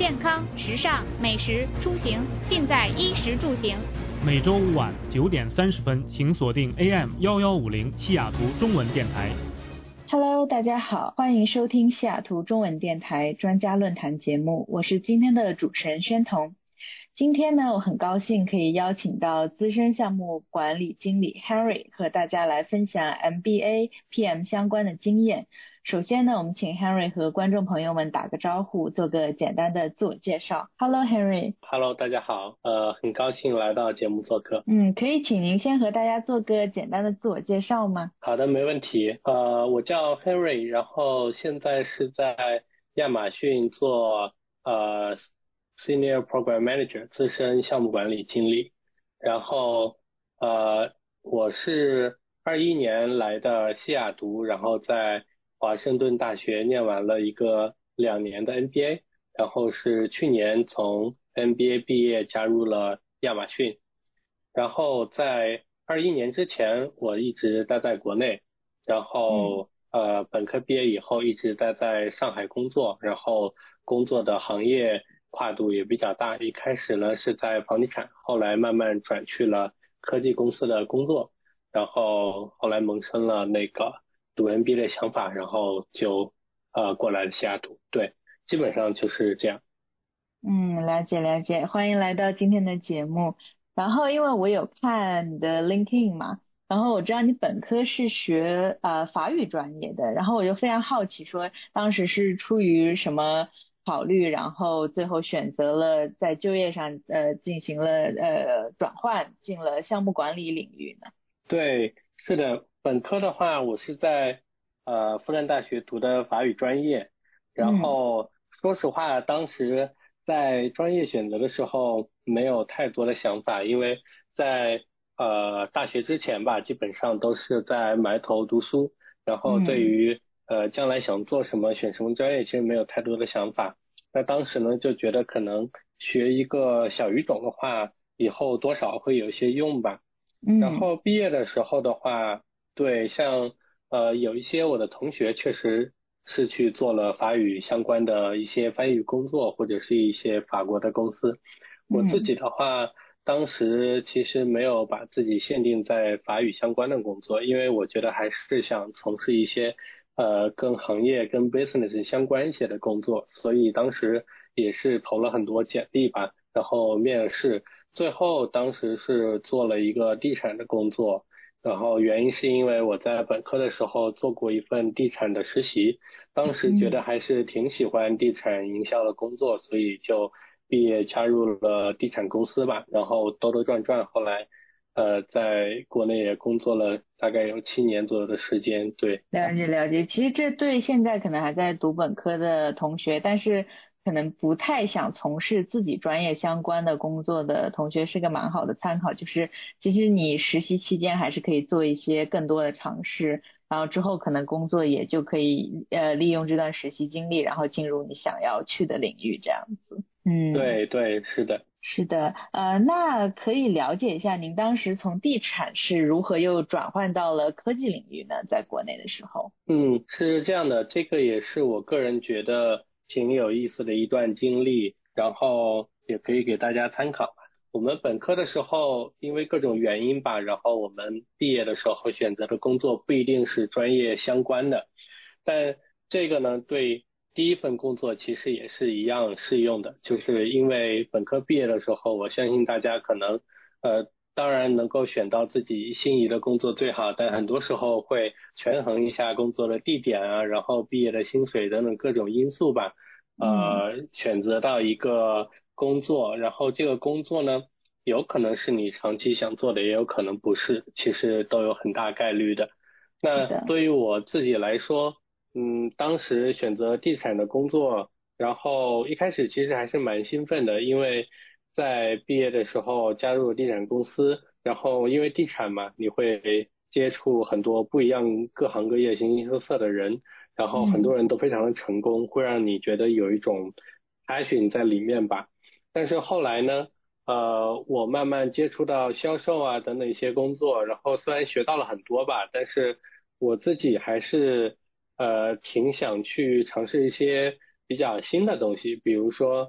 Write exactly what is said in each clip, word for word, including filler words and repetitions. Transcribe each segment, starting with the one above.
健康、时尚、美食、出行，尽在衣食住行。 每周五晚九点三十分，请锁定 A M 幺幺五零西雅图中文电台。 Hello， 大家好，欢迎收听西雅图中文电台专家论坛节目，我是今天的主持人宣彤。今天呢，我很高兴可以邀请到资深项目管理经理 Henry 和大家来分享 M B A、P M 相关的经验。首先呢，我们请 Henry 和观众朋友们打个招呼，做个简单的自我介绍。Hello Henry。Hello， 大家好，呃，很高兴来到节目做客。 嗯，可以请您先和大家做个简单的自我介绍吗？ 好的，没问题。呃，我叫 Henry， 然后现在是在亚马逊做呃 Senior Program Manager， 资深项目管理经理。然后呃，我是二一年来的西雅图，然后在华盛顿大学念完了一个两年的 M B A， 然后是去年从 M B A 毕业加入了亚马逊。然后在二一年之前我一直待在国内，然后、嗯、呃本科毕业以后一直待在上海工作，然后工作的行业跨度也比较大，一开始呢是在房地产，后来慢慢转去了科技公司的工作，然后后来萌生了那个读 M B A 的想法，然后就呃过来了西雅图。对，基本上就是这样。 嗯，了解了解，欢迎来到今天的节目。然后因为我有看你的 LinkedIn 嘛，然后我知道你本科是学呃法语专业的，然后我就非常好奇说当时是出于什么考虑，然后最后选择了在就业上呃进行了呃转换，进了项目管理领域呢？ 对，是的，本科的话我是在呃复旦大学读的法语专业，然后说实话当时在专业选择的时候没有太多的想法，因为在呃大学之前吧，基本上都是在埋头读书，然后对于呃将来想做什么选什么专业其实没有太多的想法。那当时呢就觉得可能学一个小语种的话以后多少会有些用吧。然后毕业的时候的话，对，像呃有一些我的同学确实是去做了法语相关的一些翻译工作，或者是一些法国的公司。我自己的话，当时其实没有把自己限定在法语相关的工作，因为我觉得还是想从事一些呃跟行业跟 business 相关一些的工作，所以当时也是投了很多简历吧，然后面试。最后当时是做了一个地产的工作，然后原因是因为我在本科的时候做过一份地产的实习，当时觉得还是挺喜欢地产营销的工作，所以就毕业加入了地产公司吧，然后兜兜转转，后来呃在国内也工作了大概有七年左右的时间。对， 了解了解，其实这对现在可能还在读本科的同学，但是可能不太想从事自己专业相关的工作的同学是个蛮好的参考，就是其实你实习期间还是可以做一些更多的尝试，然后之后可能工作也就可以呃利用这段实习经历，然后进入你想要去的领域这样子。嗯， 对对，是的。 是的，呃，那可以了解一下您当时从地产是如何又转换到了科技领域呢？在国内的时候。 嗯，是这样的，这个也是我个人觉得挺有意思的一段经历，然后也可以给大家参考。我们本科的时候，因为各种原因吧，然后我们毕业的时候选择的工作不一定是专业相关的，但这个呢，对第一份工作其实也是一样适用的，就是因为本科毕业的时候，我相信大家可能呃当然能够选到自己心仪的工作最好，但很多时候会权衡一下工作的地点啊，然后毕业的薪水等等各种因素吧，呃选择到一个工作，然后这个工作呢有可能是你长期想做的，也有可能不是，其实都有很大概率的。那对于我自己来说，嗯，当时选择地产的工作，然后一开始其实还是蛮兴奋的，因为在毕业的时候加入地产公司，然后因为地产嘛，你会接触很多不一样各行各业形形色色的人，然后很多人都非常的成功，会让你觉得有一种 passion 在里面吧。但是后来呢，呃，我慢慢接触到销售啊等等一些工作，然后虽然学到了很多吧，但是我自己还是呃挺想去尝试一些比较新的东西，比如说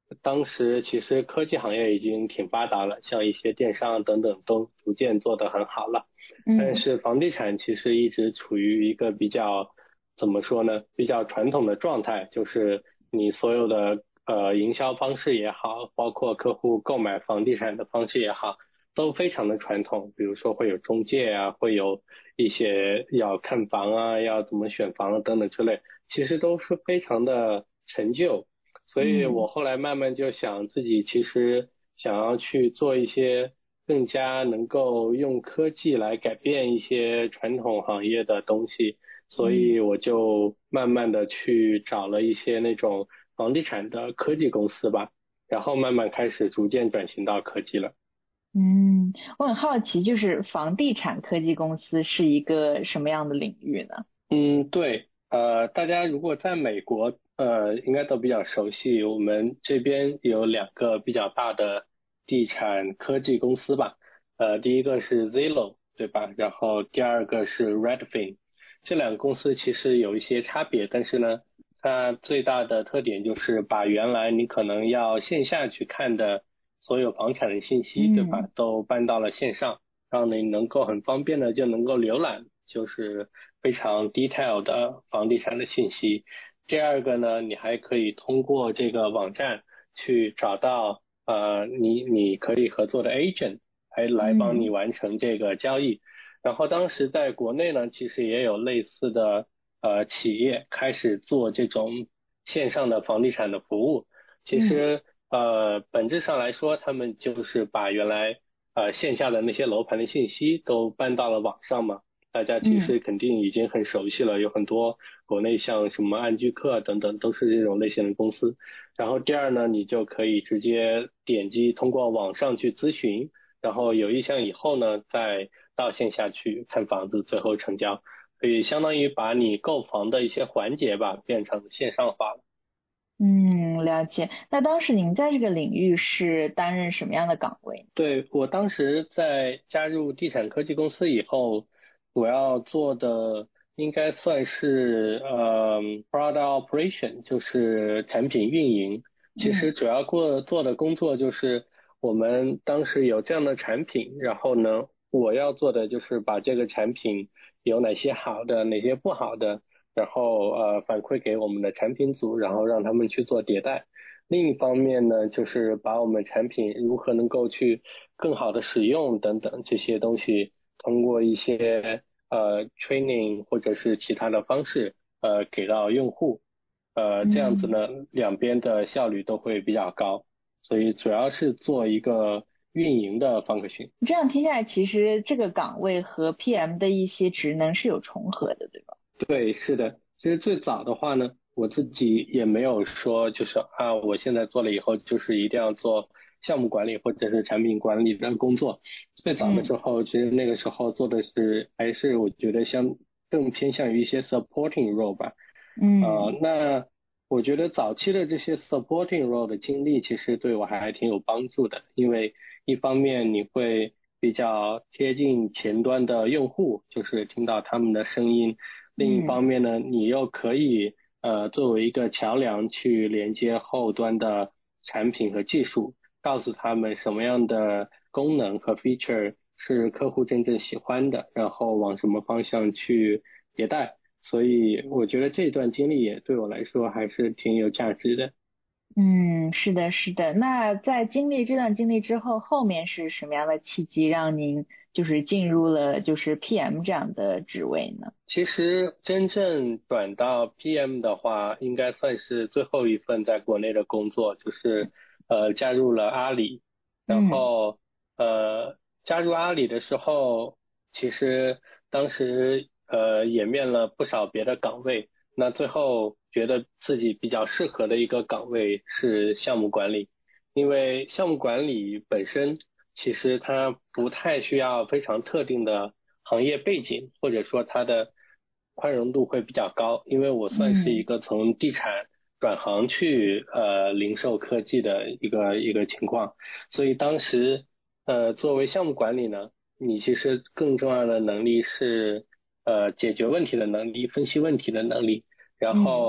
当时其实科技行业已经挺发达了，像一些电商等等都逐渐做得很好了。但是房地产其实一直处于一个比较怎么说呢，比较传统的状态，就是你所有的呃营销方式也好，包括客户购买房地产的方式也好，都非常的传统。比如说会有中介啊，会有一些要看房啊，要怎么选房啊等等之类，其实都是非常的陈旧。所以我后来慢慢就想自己其实想要去做一些更加能够用科技来改变一些传统行业的东西，所以我就慢慢的去找了一些那种房地产的科技公司吧，然后慢慢开始逐渐转型到科技了。 嗯，我很好奇，就是房地产科技公司是一个什么样的领域呢？ 嗯，对，呃，大家如果在美国，呃，应该都比较熟悉，我们这边有两个比较大的地产科技公司吧，呃，第一个是 Zillow，对吧？然后第二个是 Redfin，这两个公司其实有一些差别，但是呢，它最大的特点就是把原来你可能要线下去看的所有房产的信息，对吧，都搬到了线上，让你能够很方便的就能够浏览，就是非常 detail 的房地产的信息。第二个呢，你还可以通过这个网站去找到呃你你可以合作的 agent， 来来帮你完成这个交易。然后当时在国内呢，其实也有类似的呃企业开始做这种线上的房地产的服务。其实呃本质上来说，他们就是把原来呃线下的那些楼盘的信息都搬到了网上嘛。大家其实肯定已经很熟悉了，有很多国内像什么安居客等等都是这种类型的公司。然后第二呢，你就可以直接点击通过网上去咨询，然后有意向以后呢，再到线下去看房子，最后成交。所以相当于把你购房的一些环节吧变成线上化了。 嗯，了解。那当时您在这个领域是担任什么样的岗位？ 对，我当时在加入地产科技公司以后，主要做的应该算是呃 product operation，就是产品运营。其实主要过做的工作就是我们当时有这样的产品，然后呢，我要做的就是把这个产品有哪些好的，哪些不好的，然后呃反馈给我们的产品组，然后让他们去做迭代。另一方面呢，就是把我们产品如何能够去更好的使用等等这些东西，通过一些呃 training 或者是其他的方式呃给到用户，呃这样子呢两边的效率都会比较高，所以主要是做一个运营的 function。 这样听下来，其实这个岗位和 P M 的一些职能是有重合的，对吧？ 对，是的。其实最早的话呢，我自己也没有说就是啊，我现在做了以后就是一定要做项目管理或者是产品管理的工作。最早的时候，其实那个时候做的是还是我觉得相更偏向于一些 supporting role 吧。 嗯， 呃，那我觉得早期的这些 supporting role 的经历，其实对我还挺有帮助的，因为一方面你会比较贴近前端的用户，就是听到他们的声音。另一方面呢，你又可以呃作为一个桥梁去连接后端的产品和技术，告诉他们什么样的功能和 feature 是客户真正喜欢的，然后往什么方向去迭代。所以我觉得这段经历也对我来说还是挺有价值的。 嗯，是的，是的。那在经历这段经历之后，后面是什么样的契机让您就是进入了就是 P M 这样的职位呢？ 其实真正转到 P M 的话，应该算是最后一份在国内的工作，就是呃加入了阿里。然后呃加入阿里的时候，其实当时呃也面了不少别的岗位，那最后觉得自己比较适合的一个岗位是项目管理，因为项目管理本身其实它不太需要非常特定的行业背景，或者说它的宽容度会比较高，因为我算是一个从地产转行去呃零售科技的一个一个情况，所以当时呃作为项目管理呢，你其实更重要的能力是呃解决问题的能力、分析问题的能力，然后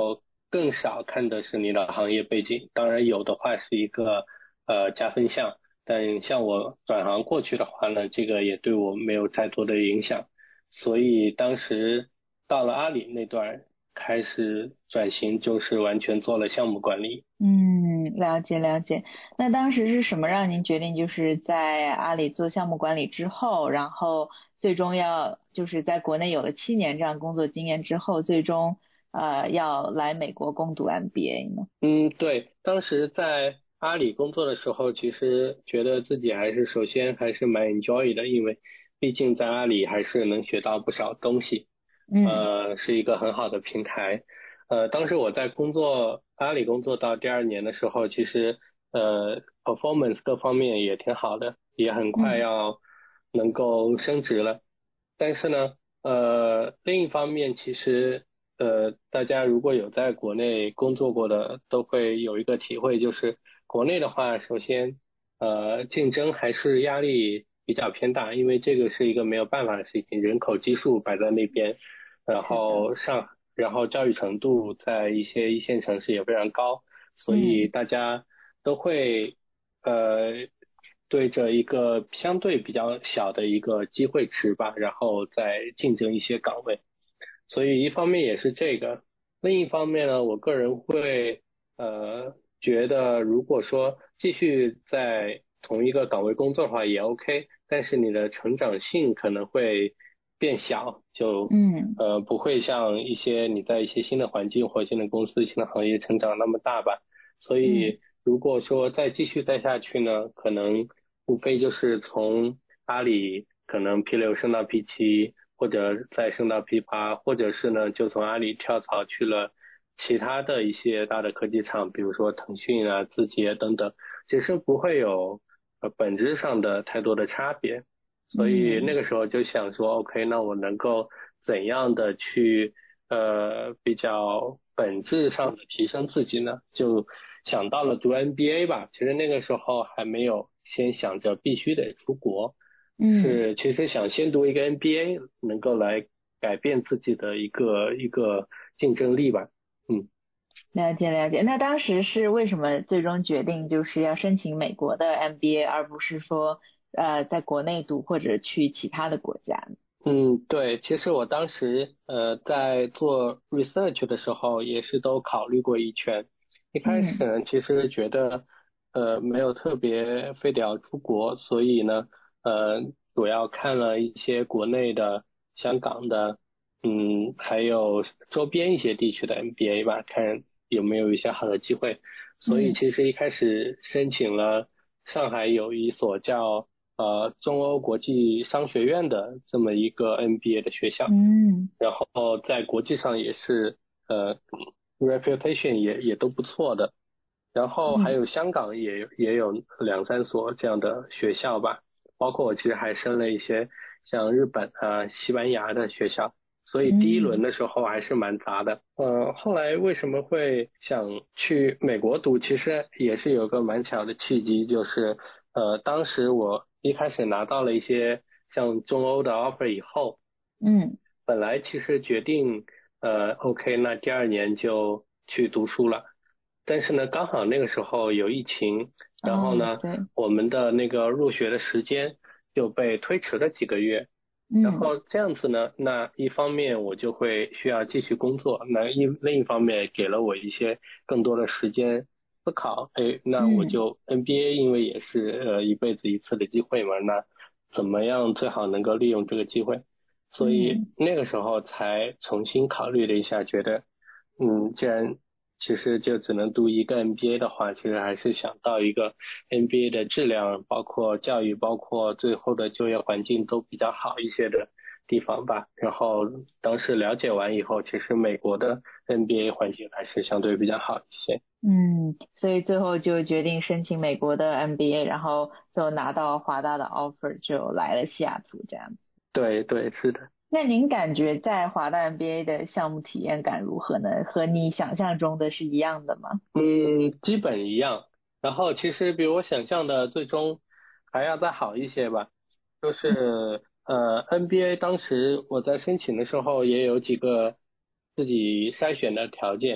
更少看的是你的行业背景，当然有的话是一个呃加分项，但像我转行过去的话呢，这个也对我没有太多的影响，所以当时到了阿里那段开始转型，就是完全做了项目管理。 嗯，了解了解。那当时是什么让您决定就是在阿里做项目管理之后，然后最终要就是在国内有了七年这样工作经验之后，最终呃要来美国攻读 M B A 呢？ 嗯，对，当时在阿里工作的时候，其实觉得自己还是首先还是蛮 enjoy 的，因为毕竟在阿里还是能学到不少东西， 嗯呃，是一个很好的平台。呃，当时我在工作阿里工作到第二年的时候，其实呃 performance 各方面也挺好的，也很快嗯要能够升职了。但是呢，呃，另一方面其实呃，大家如果有在国内工作过的，都会有一个体会，就是国内的话，首先呃竞争还是压力比较偏大，因为这个是一个没有办法的事情，人口基数摆在那边，然是的。 后上，然后教育程度在一些一线城市也非常高，所以嗯大家都会呃对着一个相对比较小的一个机会池吧，然后再竞争一些岗位。所以一方面也是这个，另一方面呢，我个人会呃觉得，如果说继续在同一个岗位工作的话也 OK，但是你的成长性可能会变小，就嗯呃不会像一些你在一些新的环境或新的公司、新的行业成长那么大吧。所嗯以如果说再继续待下去呢，可能无非就是从阿里可能 P 六升到 P 七。或者再升到 P 八，或者是呢，就从阿里跳槽去了其他的一些大的科技厂，比如说腾讯啊、字节等等，其实不会有呃本质上的太多的差别。所以那嗯个时候就想说，OK，那我能够怎样的去呃比较本质上的提升自己呢？就想到了读 M B A 吧。其实那个时候还没有先想着必须得出国。 嗯。 是其实想先读一个 M B A，能够来改变自己的一个一个竞争力吧。嗯了解了解。那当时是为什么最终决定就是要申请美国的 M B A，而不是说呃在国内读或者去其他的国家呢？ 嗯，对，其实我当时呃在做 research 的时候也是都考虑过一圈。一开始嗯呢，其实觉得呃没有特别非得要出国，所以呢呃主要看了一些国内的、香港的，嗯，还有周边一些地区的 M B A 吧，看有没有一些好的机会。所以嗯其实一开始申请了上海有一所叫呃中欧国际商学院的这么一个 M B A 的学校， 嗯然后在国际上也是呃 reputation 也也都不错的。然后还嗯有香港也也有两三所这样的学校吧，包括我其实还申了一些像日本啊、西班牙的学校，所以第一轮嗯的时候还是蛮杂的。呃，后来为什么会想去美国读，其实也是有个蛮巧的契机，就是呃当时我一开始拿到了一些像中欧的 offer 以后， 嗯。 本来其实决定呃 OK，那第二年就去读书了。但是呢，刚好那个时候有疫情，然后呢， 哦对。 我们的那个入学的时间就被推迟了几个月。然嗯后这样子呢，那一方面我就会需要继续工作，那一另一方面给了我一些更多的时间思考。哎，那我嗯就 N B A，因为也是呃一辈子一次的机会嘛，那怎么样最好能够利用这个机会？所以嗯。 那个时候才重新考虑了一下，觉得嗯，既然其实就只能读一个 M B A 的话，其实还是想到一个 M B A 的质量，包括教育，包括最后的就业环境都比较好一些的地方吧。然后当时了解完以后，其实美国的 N B A 环境还是相对比较好一些。 嗯，所以最后就决定申请美国的 M B A，然后就拿到华大的 offer，就来了西雅图这样子。 对对，是的。 那您感觉在华大 M B A 的项目体验感如何呢？和你想象中的是一样的吗？ 嗯，基本一样。然后其实比我想象的最终还要再好一些吧。就是呃 N B A 当时我在申请的时候也有几个自己筛选的条件，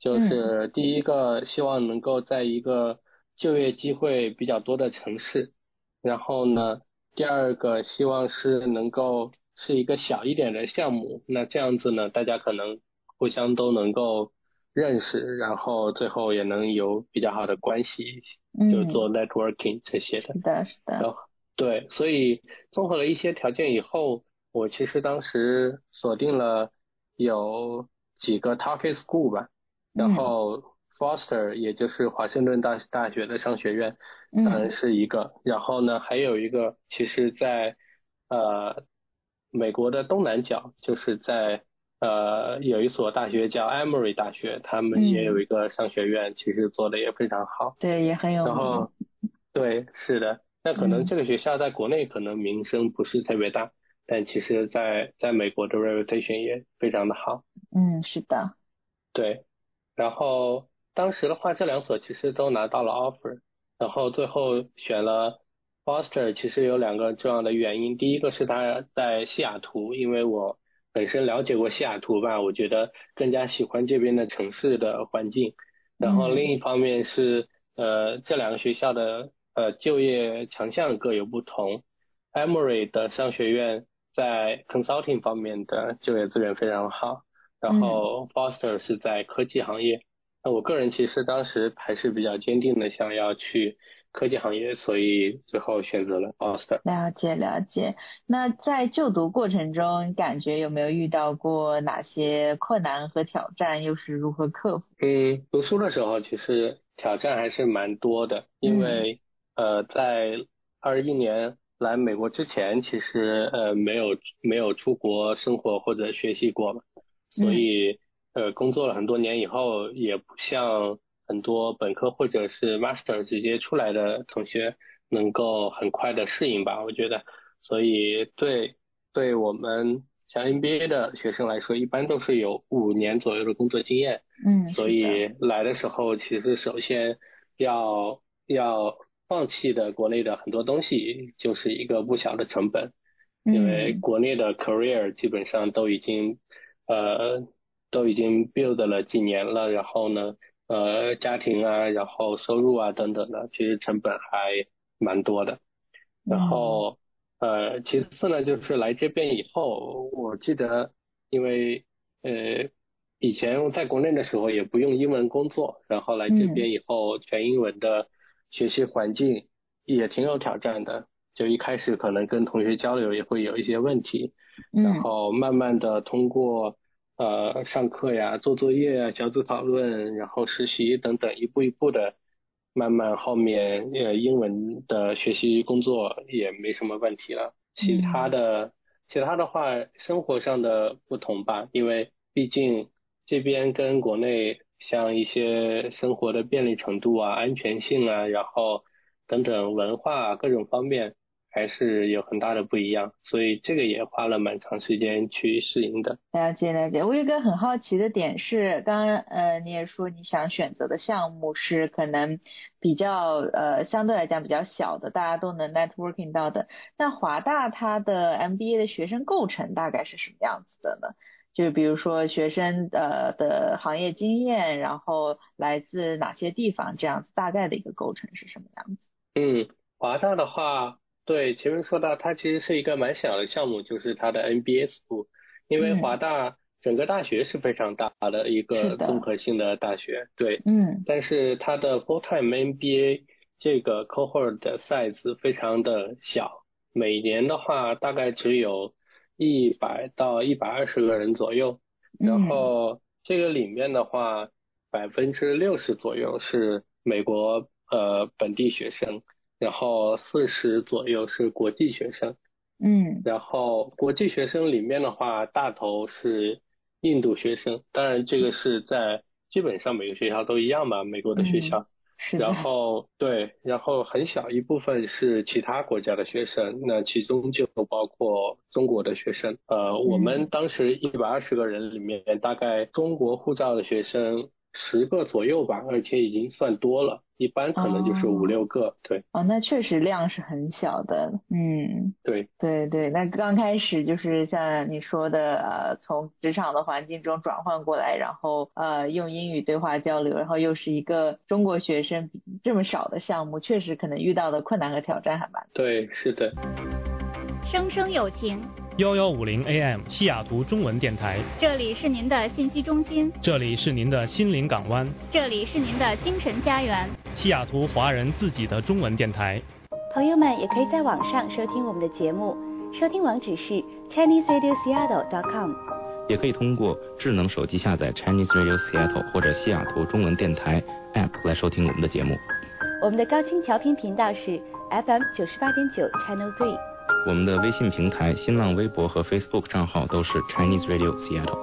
就是第一个希望能够在一个就业机会比较多的城市，然后呢，第二个希望是能够是一个小一点的项目，那这样子呢，大家可能互相都能够认识，然后最后也能有比较好的关系，就做 networking 这些的。 是的，是的。 然后对，所以综合了一些条件以后，我其实当时锁定了有几个 target school 吧，然后 Foster 也就是华盛顿大大学的商学院，当然是一个，然后呢还有一个其实在呃美国的东南角，就是在呃有一所大学叫 Emory 大学，他们也有一个商学院，其实做的也非常好。 对，也很有名。 然后对，是的，那可能这个学校在国内可能名声不是特别大，但其实在在美国的 reputation 也非常的好。 嗯，是的。 对，然后当时的话，这两所其实都拿到了 offer， 然后最后选了 Foster， 其实有两个重要的原因，第一个是他在西雅图，因为我本身了解过西雅图吧，我觉得更加喜欢这边的城市的环境，然后另一方面是呃这两个学校的呃就业强项各有不同。Emory 的商学院在 consulting 方面的就业资源非常好，然后 Foster 是在科技行业。那我个人其实当时还是比较坚定的想要去科技行业，所以最后选择了 Foster。 了解了解。那在就读过程中，感觉有没有遇到过哪些困难和挑战，又是如何克服？ 嗯，读书的时候其实挑战还是蛮多的，因为、嗯、呃在二一年来美国之前，其实呃没有没有出国生活或者学习过嘛，所以、嗯、呃工作了很多年以后，也不像很多本科或者是 master 直接出来的同学能够很快的适应吧，我觉得，所以对对我们像 M B A 的学生来说，一般都是有五年左右的工作经验， 嗯， 所以来的时候其实首先要要放弃的国内的很多东西，就是一个不小的成本，因为国内的 career 基本上都已经呃都已经 build 了几年了，然后呢呃家庭啊，然后收入啊等等的，其实成本还蛮多的，然后。呃，其次呢，就是来这边以后，我记得，因为呃，以前在国内的时候也不用英文工作，然后来这边以后，全英文的学习环境也挺有挑战的。就一开始可能跟同学交流也会有一些问题，然后慢慢的通过呃上课呀、做作业啊、小组讨论，然后实习等等，一步一步的。慢慢后面呃英文的学习工作也没什么问题了，其他的其他的话生活上的不同吧，因为毕竟这边跟国内像一些生活的便利程度啊、安全性啊，然后等等文化各种方面还是有很大的不一样，所以这个也花了蛮长时间去适应的。 了解了解。我有一个很好奇的点是，刚刚呃你也说你想选择的项目是可能比较呃相对来讲比较小的，大家都能 networking 到的。那华大它的 M B A 的学生构成大概是什么样子的呢？就比如说学生呃的行业经验，然后来自哪些地方，这样子大概的一个构成是什么样子？ 嗯，华大的话，对，前面说到它其实是一个蛮小的项目，就是它的 M B A school，因为华大整个大学是非常大的一个综合性的大学，对， 嗯， 但是它的 full-time M B A 这个 cohort 的 size 非常的小，每年的话大概只有一百到一百二十个人左右，然后这个里面的话，百分之六十左右是美国呃本地学生，然后四十左右是国际学生， 嗯， 然后国际学生里面的话，大头是印度学生，当然这个是在基本上每个学校都一样吧，美国的学校。 嗯，是然后对，然后很小一部分是其他国家的学生，那其中就包括中国的学生。呃，我们当时一百二十个人里面，大概中国护照的学生十个左右吧，而且已经算多了，一般可能就是五、哦、六个。对， 哦，那确实量是很小的。嗯， 对对对，那刚开始就是像你说的，呃，从职场的环境中转换过来，然后呃用英语对话交流，然后又是一个中国学生这么少的项目，确实可能遇到的困难和挑战还蛮。 对，是的。 声声有情。 幺幺五零 A M 西雅图中文电台， 这里是您的信息中心， 这里是您的心灵港湾， 这里是您的精神家园， 西雅图华人自己的中文电台。 朋友们也可以在网上收听我们的节目，收听网址是 Chinese Radio Seattle dot com， 也可以通过智能手机下载 Chinese Radio Seattle 或者西雅图中文电台 App 来收听我们的节目。 我们的高清调频频道是 F M 九十八点九 Channel three。 我们的微信平台、新浪微博和 Facebook 账号都是 Chinese Radio Seattle。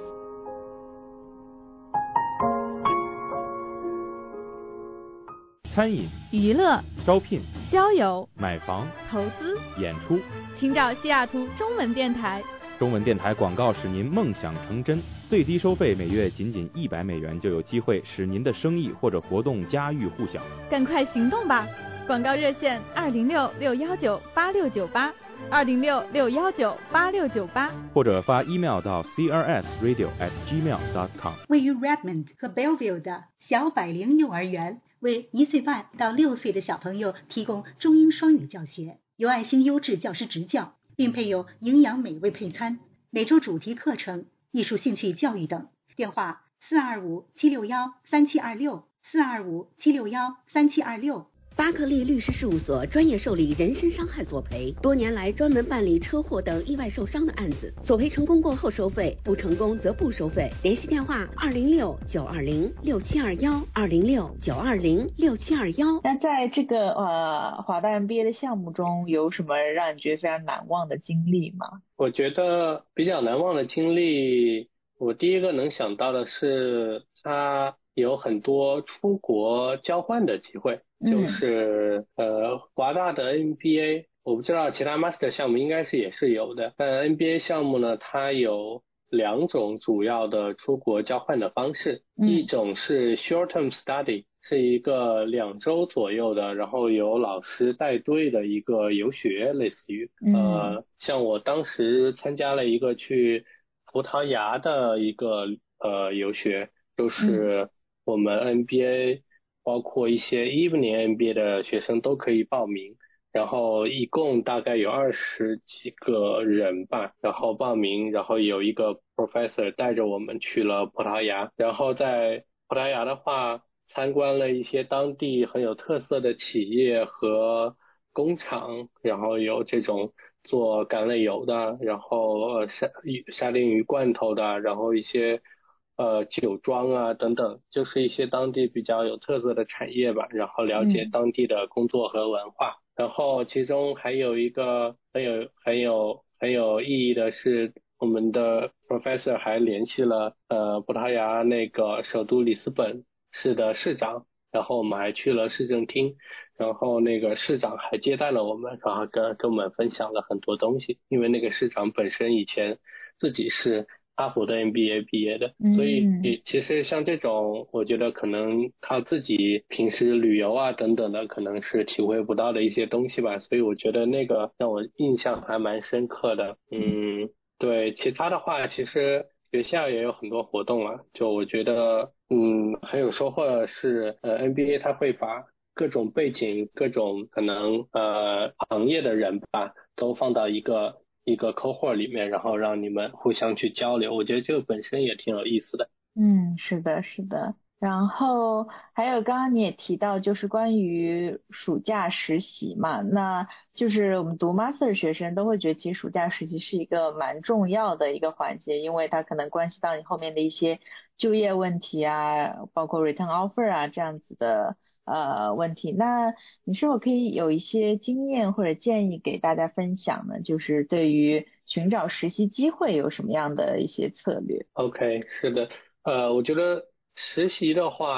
餐饮、 娱乐、 招聘、 交友、 买房、 投资、 演出， 请找西雅图中文电台。 中文电台广告使您梦想成真，最低收费每月仅仅一百美元，就有机会使您的生意或者活动家喻户晓。 赶快行动吧！广告热线二零六六幺九八六九八，二零六六幺九八六九八， 或者发 email 到 c r s radio at gmail dot com。 位于 Redmond 和 Belleville 的小百灵幼儿园为一岁半到六岁的小朋友提供中英双语教学，有爱心优质教师执教，并配有营养美味配餐，每周主题课程、艺术兴趣教育等。电话四二五七六幺三七二六，四二五七六幺三七二六。 巴克利律师事务所专业受理人身伤害索赔，多年来专门办理车祸等意外受伤的案子，索赔成功过后收费，不成功则不收费。联系电话二零六九二零六七二幺，二零六九二零六七二幺。 那在这个呃华大 M B A 的项目中，有什么让你觉得非常难忘的经历吗？ 我觉得比较难忘的经历，我第一个能想到的是，它有很多出国交换的机会。就是呃华大的 N B A， 我不知道其他 Master 项目应该是也是有的，但 N B A 项目呢，它有两种主要的出国交换的方式，嗯、一种是 Short Term Study， 是一个两周左右的，然后由老师带队的一个游学，类似于、嗯、呃像我当时参加了一个去葡萄牙的一个呃游学，就是我们 N B A、嗯包括一些 evening M B A 的学生都可以报名，然后一共大概有二十几个人吧，然后报名，然后有一个 professor 带着我们去了葡萄牙，然后在葡萄牙的话参观了一些当地很有特色的企业和工厂，然后有这种做橄榄油的，然后沙沙丁鱼罐头的，然后一些呃，酒庄啊等等，就是一些当地比较有特色的产业吧，然后了解当地的工作和文化。嗯、然后其中还有一个很有很有很有意义的是，我们的 professor 还联系了呃葡萄牙那个首都里斯本市的市长，然后我们还去了市政厅，然后那个市长还接待了我们，然后跟跟我们分享了很多东西，因为那个市长本身以前自己是哈佛的 M B A 毕业的，所以其实像这种我觉得可能靠自己平时旅游啊等等的可能是体会不到的一些东西吧，所以我觉得那个让我印象还蛮深刻的。嗯，对，其他的话其实学校也有很多活动啊，就我觉得嗯很有收获的是呃 N B A 它会把各种背景各种可能呃行业的人吧都放到一个一个 cohort 里面，然后让你们互相去交流，我觉得这个本身也挺有意思的。 嗯，是的，是的。然后还有刚刚你也提到就是关于暑假实习嘛，那就是我们读 master 学生都会觉得其实暑假实习是一个蛮重要的一个环节，因为它可能关系到你后面的一些就业问题啊，包括 return offer 啊这样子的呃问题。那你是否可以有一些经验或者建议给大家分享呢？就是对于寻找实习机会有什么样的一些策略？ OK， 是的，呃，我觉得实习的话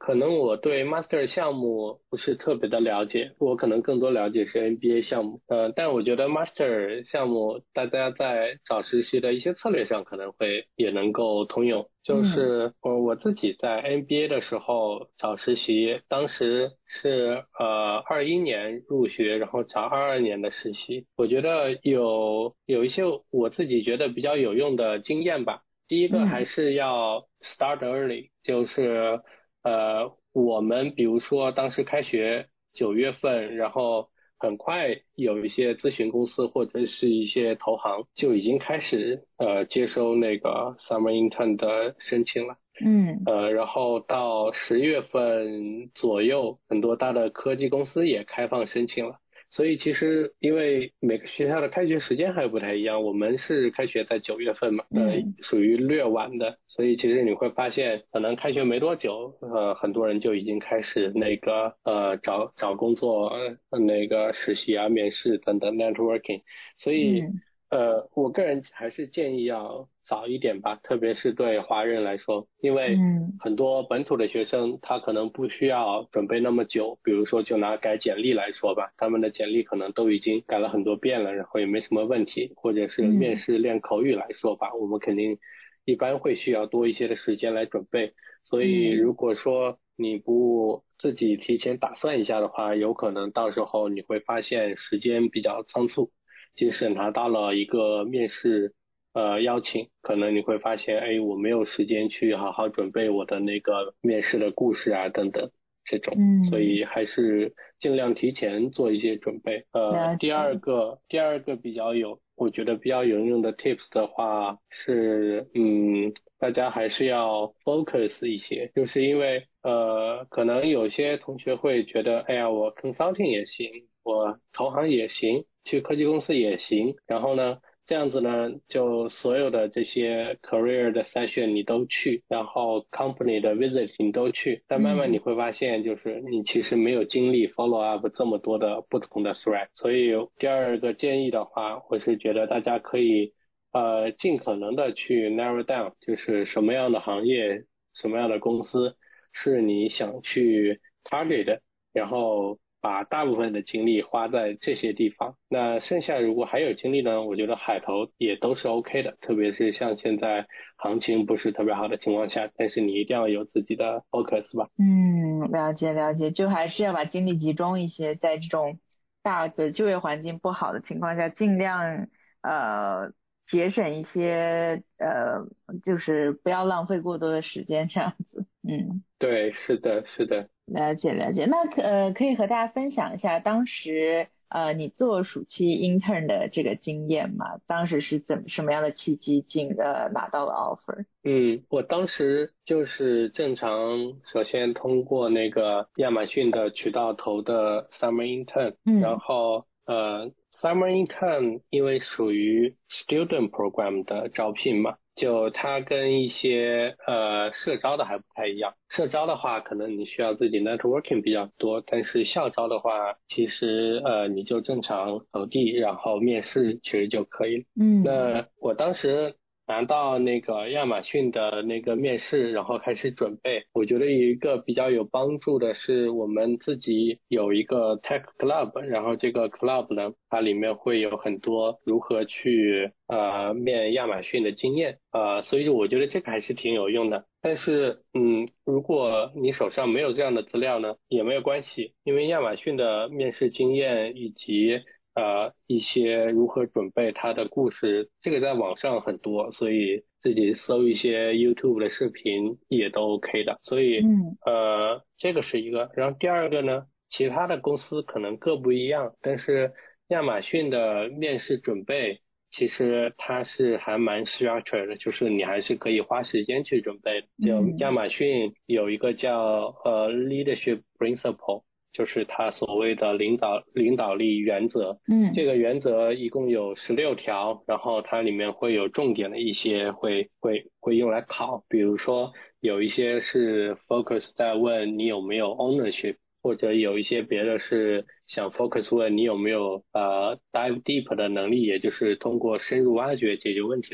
可能我对 Master 项目不是特别的了解，我可能更多了解是 M B A 项目。呃，但我觉得 Master 项目大家在找实习的一些策略上可能会也能够通用。就是我我自己在 M B A 的时候找实习，当时是呃二一年入学，然后找二二年的实习。我觉得有有一些我自己觉得比较有用的经验吧。第一个还是要 start early， 就是呃我们比如说当时开学九月份，然后很快有一些咨询公司或者是一些投行就已经开始呃接收那个 summer intern 的申请了。 嗯， 呃，然后到十月份左右，很多大的科技公司也开放申请了。所以其实因为每个学校的开学时间还不太一样，我们是开学在九月份嘛，呃，属于略晚的，所以其实你会发现，可能开学没多久，呃，很多人就已经开始那个呃找找工作、呃、那个实习啊、面试等等 networking， 所以。嗯呃，我个人还是建议要早一点吧，特别是对华人来说，因为很多本土的学生他可能不需要准备那么久，比如说就拿改简历来说吧，他们的简历可能都已经改了很多遍了，然后也没什么问题，或者是面试练口语来说吧，我们肯定一般会需要多一些的时间来准备，所以如果说你不自己提前打算一下的话，有可能到时候你会发现时间比较仓促。即使拿到了一个面试呃邀请，可能你会发现，哎，我没有时间去好好准备我的那个面试的故事啊等等这种，嗯，所以还是尽量提前做一些准备。呃，第二个第二个比较有，我觉得比较有用的 tips 的话是，嗯，大家还是要 focus 一些，就是因为呃，可能有些同学会觉得，哎呀，我 consulting 也行，我投行也行。去科技公司也行，然后呢，这样子呢，就所有的这些 career 的 session 你都去，然后 company 的 visit 你都去，但慢慢你会发现，就是你其实没有精力 follow up 这么多的不同的 thread， 所以第二个建议的话，我是觉得大家可以呃尽可能的去 narrow down， 就是什么样的行业、什么样的公司是你想去 target 的，然后把大部分的精力花在这些地方，那剩下如果还有精力呢，我觉得海投也都是 OK 的，特别是像现在行情不是特别好的情况下，但是你一定要有自己的 focus 吧。 嗯，了解了解，就还是要把精力集中一些，在这种大的就业环境不好的情况下，尽量呃节省一些呃，就是不要浪费过多的时间这样子。嗯， 对，是的，是的。 了解了解，那可呃可以和大家分享一下当时呃你做暑期 intern 的这个经验吗？当时是怎么什么样的契机进的拿到了 offer？ 嗯，我当时就是正常，首先通过那个亚马逊的渠道投的 summer intern，嗯，然后呃 summer intern 因为属于 student program 的招聘嘛。就它跟一些呃社招的还不太一样，社招的话可能你需要自己 networking 比较多，但是校招的话其实呃你就正常投递然后面试其实就可以了。嗯，那我当时拿到那个亚马逊的那个面试，然后开始准备。我觉得有一个比较有帮助的是，我们自己有一个 tech club， 然后这个 club 呢，它里面会有很多如何去呃面亚马逊的经验，呃，所以我觉得这个还是挺有用的。但是，嗯，如果你手上没有这样的资料呢，也没有关系，因为亚马逊的面试经验以及呃一些如何准备他的故事，这个在网上很多，所以自己搜一些 YouTube 的视频也都 OK 的，所以嗯呃这个是一个。然后第二个呢，其他的公司可能各不一样，但是亚马逊的面试准备其实它是还蛮 structured 的，就是你还是可以花时间去准备的。就亚马逊有一个叫呃 leadership principle，就是它所谓的领导领导力原则，嗯，这个原则一共有十六条，然后它里面会有重点的一些会会会用来考，比如说有一些是 focus 在问你有没有 ownership， 或者有一些别的是想 focus 问你有没有呃 dive deep 的能力，也就是通过深入挖掘解决问题的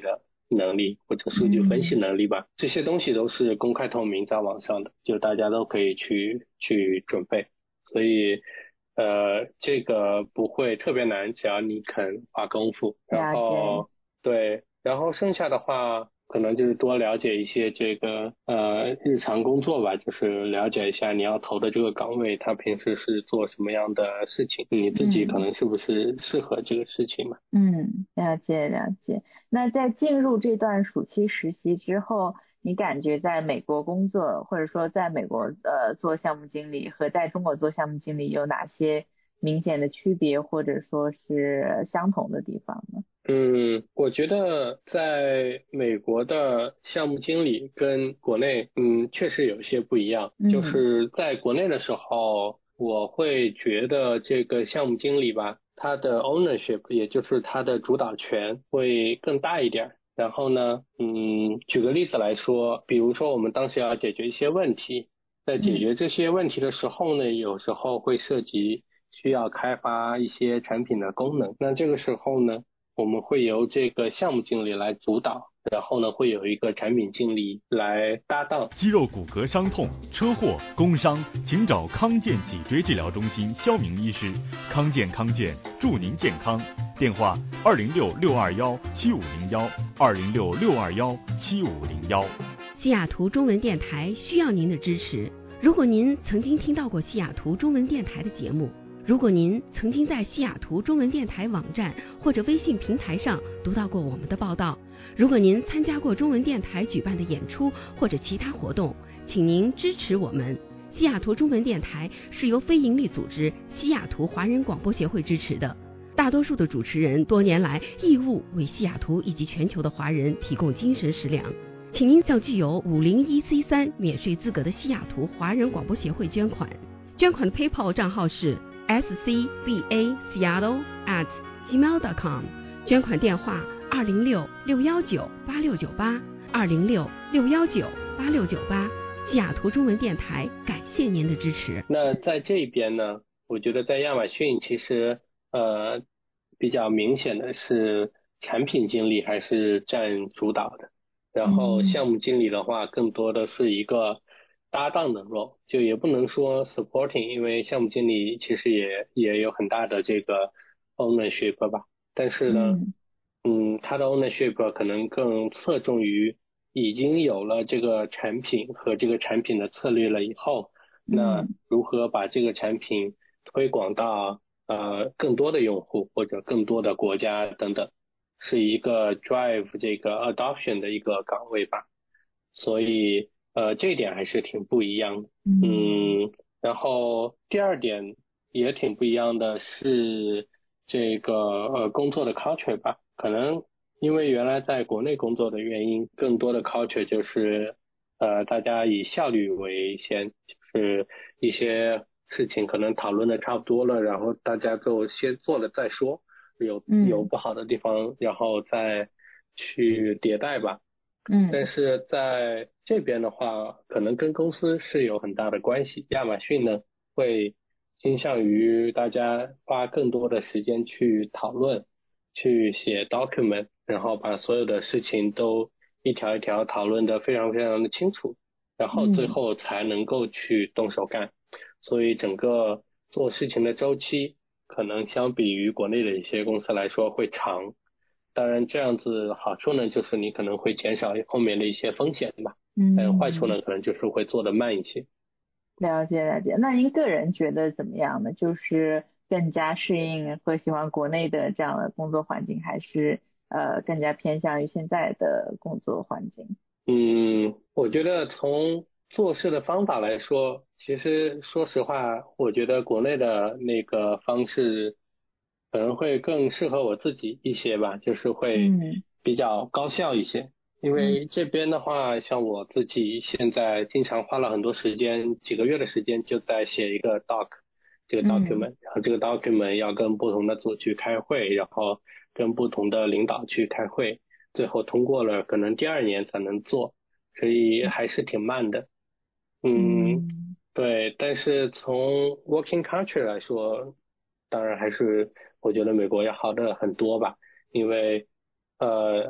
能力或者数据分析能力吧，嗯、这些东西都是公开透明在网上的，就大家都可以去去准备，所以呃这个不会特别难，只要你肯花功夫。然后对，然后剩下的话可能就是多了解一些这个呃日常工作吧，就是了解一下你要投的这个岗位他平时是做什么样的事情，你自己可能是不是适合这个事情嘛。 嗯，了解了解。那在进入这段暑期实习之后，你感觉在美国工作或者说在美国呃做项目经理和在中国做项目经理有哪些明显的区别或者说是相同的地方呢？ 嗯，我觉得在美国的项目经理跟国内嗯确实有些不一样，嗯、就是在国内的时候我会觉得这个项目经理吧，他的 ownership 也就是他的主导权会更大一点。然后呢嗯举个例子来说，比如说我们当时要解决一些问题，在解决这些问题的时候呢、嗯、有时候会涉及需要开发一些产品的功能，那这个时候呢我们会由这个项目经理来主导，然后呢会有一个产品经理来搭档。 肌肉骨骼伤痛、车祸、工伤，请找康健脊椎治疗中心肖明医师。康健康健，祝您健康。电话二零六六二幺七五零幺二零六六二幺七五零幺。 西雅图中文电台需要您的支持。如果您曾经听到过西雅图中文电台的节目，如果您曾经在西雅图中文电台网站或者微信平台上读到过我们的报道，如果您参加过中文电台举办的演出或者其他活动，请您支持我们。西雅图中文电台是由非营利组织西雅图华人广播协会支持的，大多数的主持人多年来义务为西雅图以及全球的华人提供精神食粮，请您向具有五零一 C 三免税资格的西雅图华人广播协会捐款。捐款的 PayPal 账号是S C B A Seattle at gmail dot com， 捐款电话二零六六幺九八六九八二零六六幺九八六九八。西雅图中文电台感谢您的支持。 那在这边呢，我觉得在亚马逊其实呃比较明显的是产品经理还是占主导的，然后项目经理的话更多的是一个搭档的 role， 就也不能说 supporting， 因为项目经理其实也也有很大的这个 ownership 吧，但是呢嗯, 嗯他的 ownership 可能更侧重于已经有了这个产品和这个产品的策略了以后，那如何把这个产品推广到呃更多的用户或者更多的国家等等，是一个 drive 这个 adoption 的一个岗位吧，所以呃，这一点还是挺不一样的。嗯，然后第二点也挺不一样的是这个呃工作的 culture 吧，可能因为原来在国内工作的原因，更多的 culture 就是呃大家以效率为先，就是一些事情可能讨论的差不多了，然后大家就先做了再说，有有不好的地方，然后再去迭代吧。嗯，但是在这边的话，可能跟公司是有很大的关系。亚马逊呢，会倾向于大家花更多的时间去讨论，去写 document， 然后把所有的事情都一条一条讨论得非常非常的清楚，然后最后才能够去动手干。嗯、所以整个做事情的周期，可能相比于国内的一些公司来说会长。当然这样子好处呢，就是你可能会减少后面的一些风险吧。嗯，但坏处呢，可能就是会做得慢一些。 了解了解，那您个人觉得怎么样呢？就是更加适应和喜欢国内的这样的工作环境，还是呃更加偏向于现在的工作环境？ 嗯，我觉得从做事的方法来说，其实说实话，我觉得国内的那个方式可能会更适合我自己一些吧，就是会比较高效一些。嗯、因为这边的话，像我自己现在经常花了很多时间，几个月的时间就在写一个 doc， 这个 document，、嗯、然后这个 document 要跟不同的组去开会，然后跟不同的领导去开会，最后通过了，可能第二年才能做，所以还是挺慢的。嗯，嗯对，但是从 working culture 来说，当然还是我觉得美国要好的很多吧，因为呃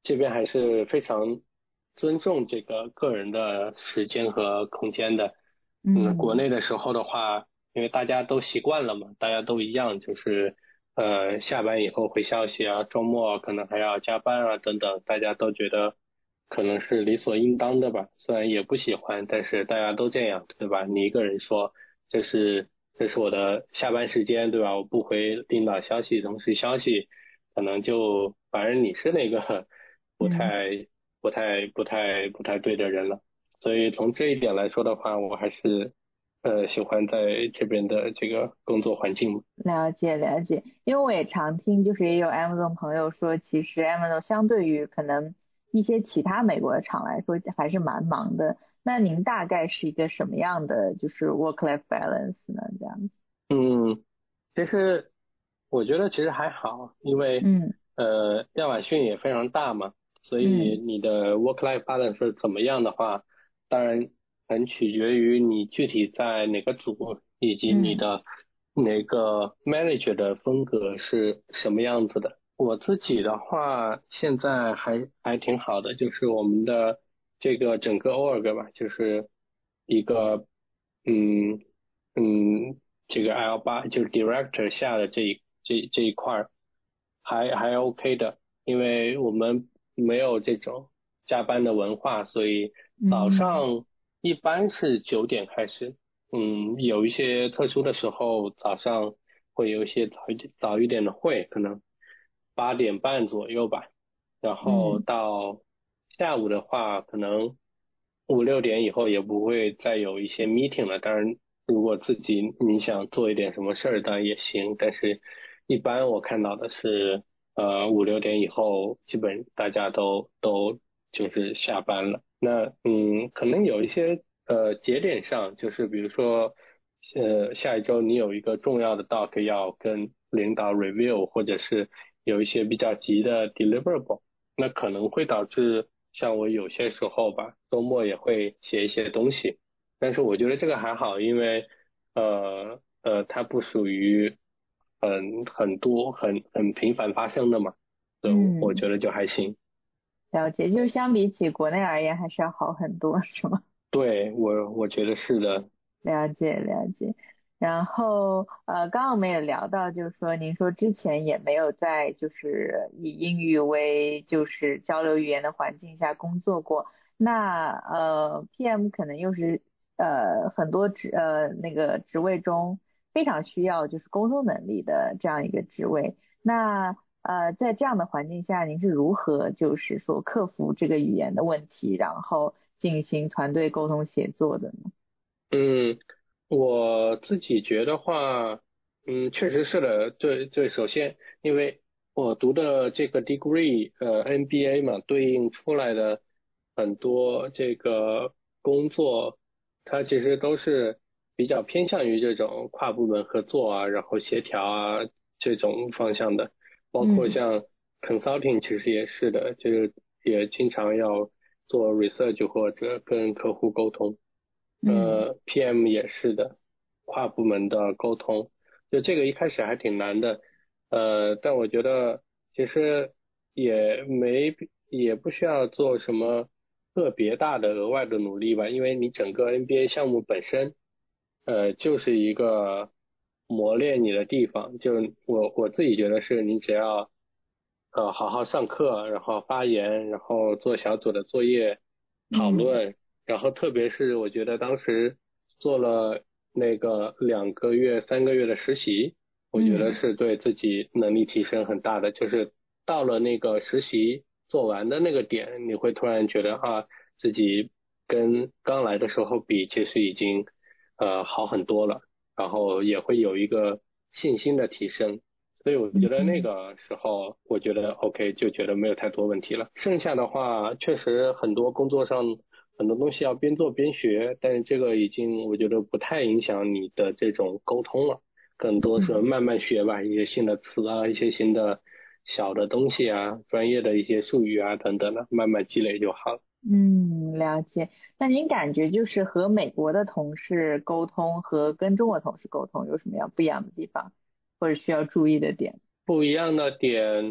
这边还是非常尊重这个个人的时间和空间的。嗯，国内的时候的话，因为大家都习惯了嘛，大家都一样，就是呃下班以后回消息啊，周末可能还要加班啊等等，大家都觉得可能是理所应当的吧，虽然也不喜欢，但是大家都这样，对吧？你一个人说这是这是我的下班时间，对吧？我不回领导消息、同事消息，可能就反而你是那个不太不太不太不太对的人了。所以从这一点来说的话，我还是呃喜欢在这边的这个工作环境。 了解了解，因为我也常听，就是也有 Amazon 朋友说，其实 Amazon 相对于可能一些其他美国的厂来说还是蛮忙的。那您大概是一个什么样的就是 work-life balance 呢？这样子？ 嗯，其实我觉得其实还好，因为嗯呃亚马逊也非常大嘛，所以你的 work-life balance 怎么样的话，当然很取决于你具体在哪个组，以及你的哪个 manager 的风格是什么样子的。我自己的话，现在还还挺好的，就是我们的这个整个 org 吧，就是一个嗯嗯这个 L 八 就是 director 下的这一这这一块还还 OK 的，因为我们没有这种加班的文化，所以早上一般是九点开始，嗯，有一些特殊的时候早上会有一些早一点早一点的会，可能八点半左右吧，然后到下午的话，可能五六点以后也不会再有一些 meeting 了。当然，如果自己你想做一点什么事儿，当然也行。但是，一般我看到的是，呃，五六点以后，基本大家都都就是下班了。那嗯，可能有一些呃节点上，就是比如说，呃，下一周你有一个重要的 doc 要跟领导 review， 或者是有一些比较急的 deliverable， 那可能会导致像我有些时候吧，周末也会写一些东西，但是我觉得这个还好，因为呃呃，它不属于很很多很很频繁发生的嘛，所以我我觉得就还行。 了解，就是相比起国内而言，还是要好很多，是吗？ 对，我我觉得是的。 了解了解。然后呃，刚刚我们也聊到，就是说您说之前也没有在就是以英语为就是交流语言的环境下工作过，那呃 P M 可能又是呃很多职呃那个职位中非常需要就是沟通能力的这样一个职位，那呃在这样的环境下，您是如何就是说克服这个语言的问题，然后进行团队沟通协作的呢？ 嗯，我自己觉得话，嗯，确实是的。对对，首先，因为我读的这个 degree，呃 M B A 嘛，对应出来的很多这个工作，它其实都是比较偏向于这种跨部门合作啊，然后协调啊这种方向的，包括像 consulting 其实也是的，就是也经常要做 research 或者跟客户沟通。呃 ，P M 也是的，跨部门的沟通，就这个一开始还挺难的，呃，但我觉得其实也没也不需要做什么特别大的额外的努力吧，因为你整个 N B A 项目本身，呃，就是一个磨练你的地方，就我我自己觉得是你只要呃好好上课，然后发言，然后做小组的作业讨论。然后特别是我觉得当时做了那个两个月、三个月的实习，我觉得是对自己能力提升很大的。就是到了那个实习做完的那个点，你会突然觉得啊，自己跟刚来的时候比，其实已经呃好很多了，然后也会有一个信心的提升。所以我觉得那个时候，我觉得 OK， 就觉得没有太多问题了。剩下的话，确实很多工作上很多东西要边做边学，但是这个已经我觉得不太影响你的这种沟通了，更多是慢慢学吧，一些新的词啊，一些新的小的东西啊，专业的一些术语啊等等的，慢慢积累就好了。 嗯，了解。那您感觉就是和美国的同事沟通和跟中国同事沟通有什么样不一样的地方，或者需要注意的点？ 不一样的点，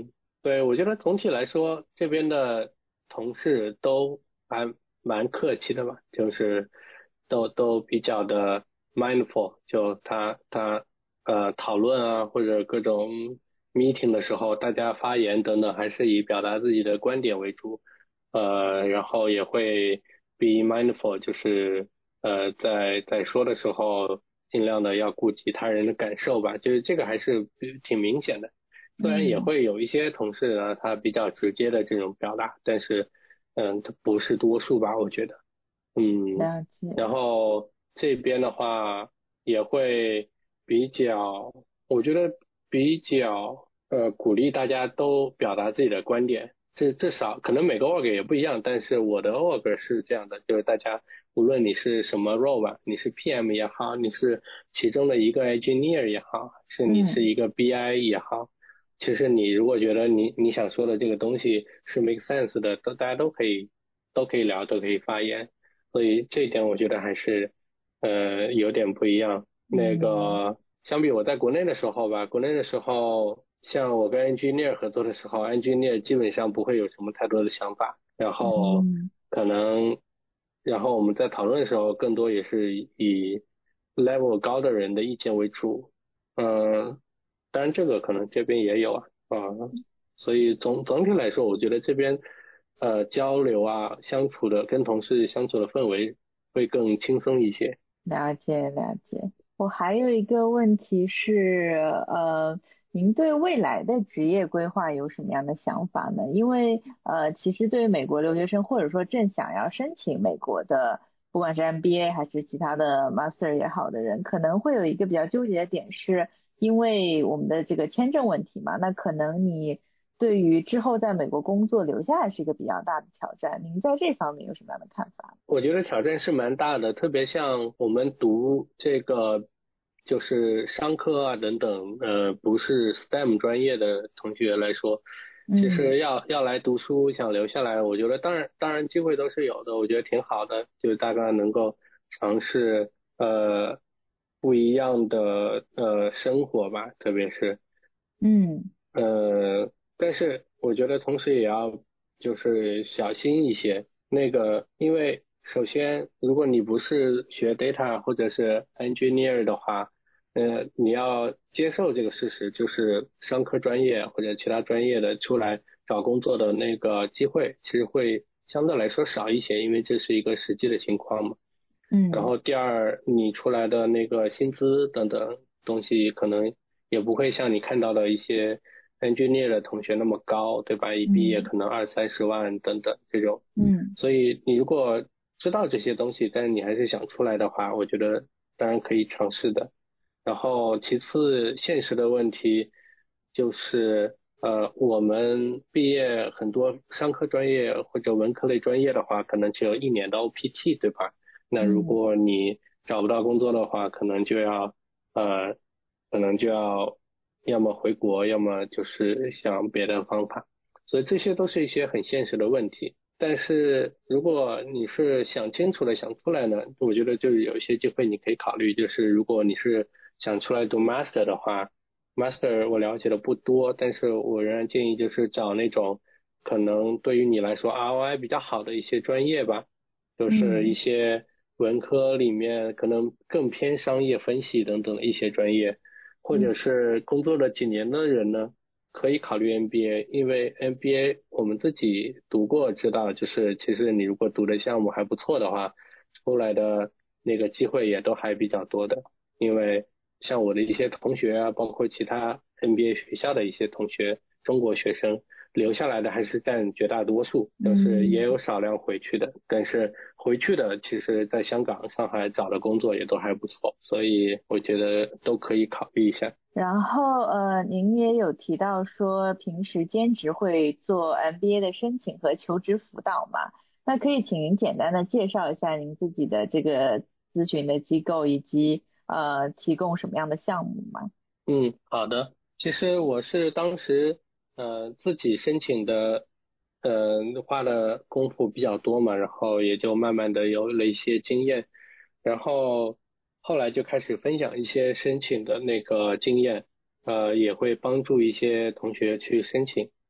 对，我觉得总体来说，这边的同事都还蛮客气的吧，就是都都比较的 mindful，就他他呃讨论啊或者各种 meeting 的时候，大家发言等等，还是以表达自己的观点为主，呃，然后也会 be mindful，就是呃在在说的时候尽量的要顾及他人的感受吧，就是这个还是挺明显的。虽然也会有一些同事呢，他比较直接的这种表达，但是，嗯，他不是多数吧，我觉得，嗯， 了解。 然后这边的话也会比较，我觉得比较呃鼓励大家都表达自己的观点，至至少可能每个 org 也不一样，但是我的 org 是这样的，就是大家无论你是什么 role 吧，你是 P M 也好，你是其中的一个 engineer 也好，是你是一个 B I 也好。嗯，其实你如果觉得你你想说的这个东西是 make sense 的，都大家都可以都可以聊，都可以发言，所以这一点我觉得还是呃有点不一样。那个相比我在国内的时候吧，国内的时候像我跟 engineer 合作的时候 ，engineer 基本上不会有什么太多的想法，然后可能然后我们在讨论的时候更多也是以 level 高的人的意见为主，嗯。当然这个可能这边也有啊，啊，所以总总体来说，我觉得这边呃交流啊，相处的跟同事相处的氛围会更轻松一些。 了解了解。我还有一个问题是，呃，您对未来的职业规划有什么样的想法呢？因为呃，其实对于美国留学生或者说正想要申请美国的，不管是 M B A 还是其他的 Master 也好的人，可能会有一个比较纠结的点是。因为我们的这个签证问题嘛，那可能你对于之后在美国工作留下来是一个比较大的挑战。您在这方面有什么样的看法？ 我觉得挑战是蛮大的，特别像我们读这个就是商科啊等等，呃，不是 S T E M 专业的同学来说，其实要要来读书想留下来，我觉得当然当然机会都是有的，我觉得挺好的，就是大家能够尝试呃。不一样的呃生活吧，特别是， 嗯， 呃，但是我觉得同时也要就是小心一些，那个，因为首先如果你不是学 data 或者是 engineer 的话，呃，你要接受这个事实，就是商科专业或者其他专业的出来找工作的那个机会，其实会相对来说少一些，因为这是一个实际的情况嘛。 嗯， 然后第二，你出来的那个薪资等等东西，可能也不会像你看到的一些 engineer 的同学那么高，对吧？一毕业可能二三十万等等这种。 嗯， 所以你如果知道这些东西，但是你还是想出来的话，我觉得当然可以尝试的。然后其次，现实的问题就是呃，我们毕业很多商科专业或者文科类专业的话，可能只有一年的 O P T， 对吧？那如果你找不到工作的话，可能就要呃，可能就要要么回国，要么就是想别的方法，所以这些都是一些很现实的问题。但是如果你是想清楚了想出来呢，我觉得就有一些机会你可以考虑，就是如果你是想出来读 master 的话 ，master 我了解的不多，但是我仍然建议就是找那种可能对于你来说 R O I 比较好的一些专业吧，就是一些文科里面可能更偏商业分析等等的一些专业，或者是工作了几年的人呢，可以考虑 M B A， 因为 M B A 我们自己读过知道，就是其实你如果读的项目还不错的话，出来的那个机会也都还比较多的，因为像我的一些同学啊，包括其他 M B A 学校的一些同学，中国学生留下来的还是占绝大多数，就是也有少量回去的，但是回去的其实在香港、上海找的工作也都还不错，所以我觉得都可以考虑一下。 然后呃，您也有提到说平时兼职会做 M B A 的申请和求职辅导嘛？那可以请您简单的介绍一下您自己的这个咨询的机构以及呃提供什么样的项目吗？ 嗯，好的。其实我是当时呃自己申请的，呃花的功夫比较多嘛，然后也就慢慢的有了一些经验，然后后来就开始分享一些申请的那个经验，呃也会帮助一些同学去申请。